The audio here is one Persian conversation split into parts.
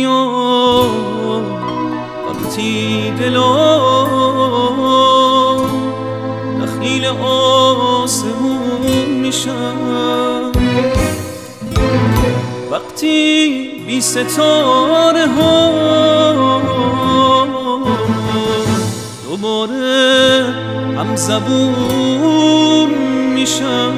میای وقتی دلم دخیل آسمون میشم، وقتی بی ستاره ها دوباره هم زبون میشم.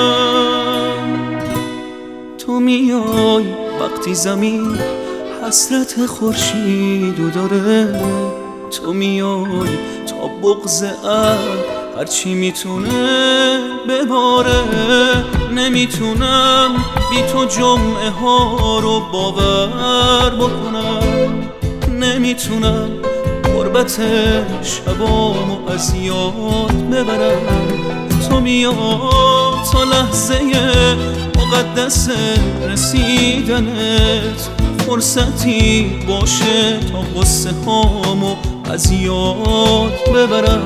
تو میای وقتی زمین حسرت خورشیدو داره، تو میای تا بغض ابر هرچی میتونه بباره. نمیتونم بی تو جمعه ها رو باور بکنم، نمیتونم غربت شبامو از یاد ببرم. تو میای تا لحظه مقدس رسیدنت فرصتی باشه تا قصه هامو از یاد ببرم.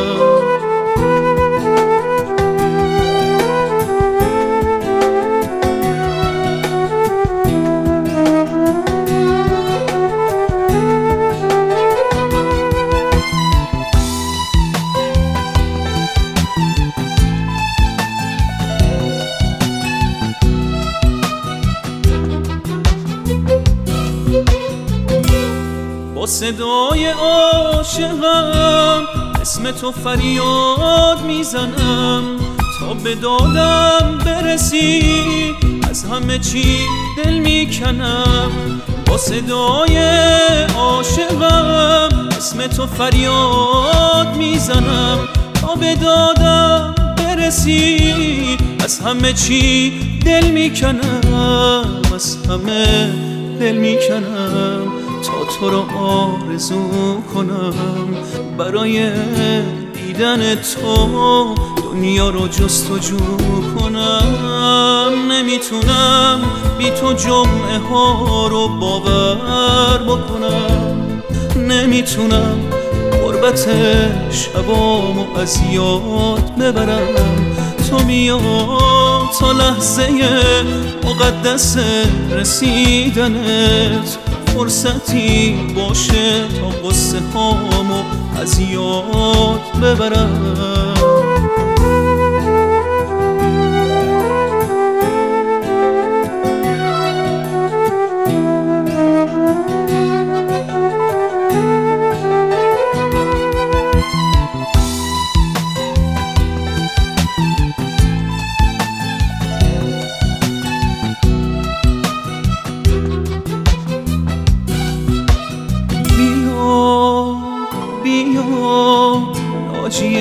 با صدای عاشقم اسم تو فریاد میزنم تا به دادم برسی، از همه چی دل میکنم. با صدای عاشقم اسم تو فریاد میزنم تا به دادم برسی، از همه چی دل میکنم، از همه دل میکنم تا تو رو آرزو کنم. برای دیدن تو دنیا رو جستجو کنم. نمیتونم بی تو جمعه ها رو باور بکنم، نمیتونم غربت شبامو از یاد ببرم. تو میای تا لحظه مقدس رسیدنت فرصتی باشه تا قصه هامو از یاد ببرم. ناجی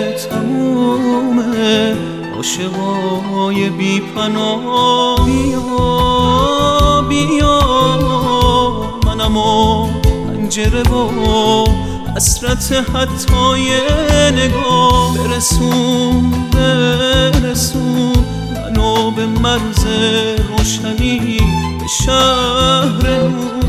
تمومه عاشقای بی پناه، بیا بیا منم و پنجره و حسرت حتی نگاه. برسون برسون منو به مرز روشنی، به شهر نور.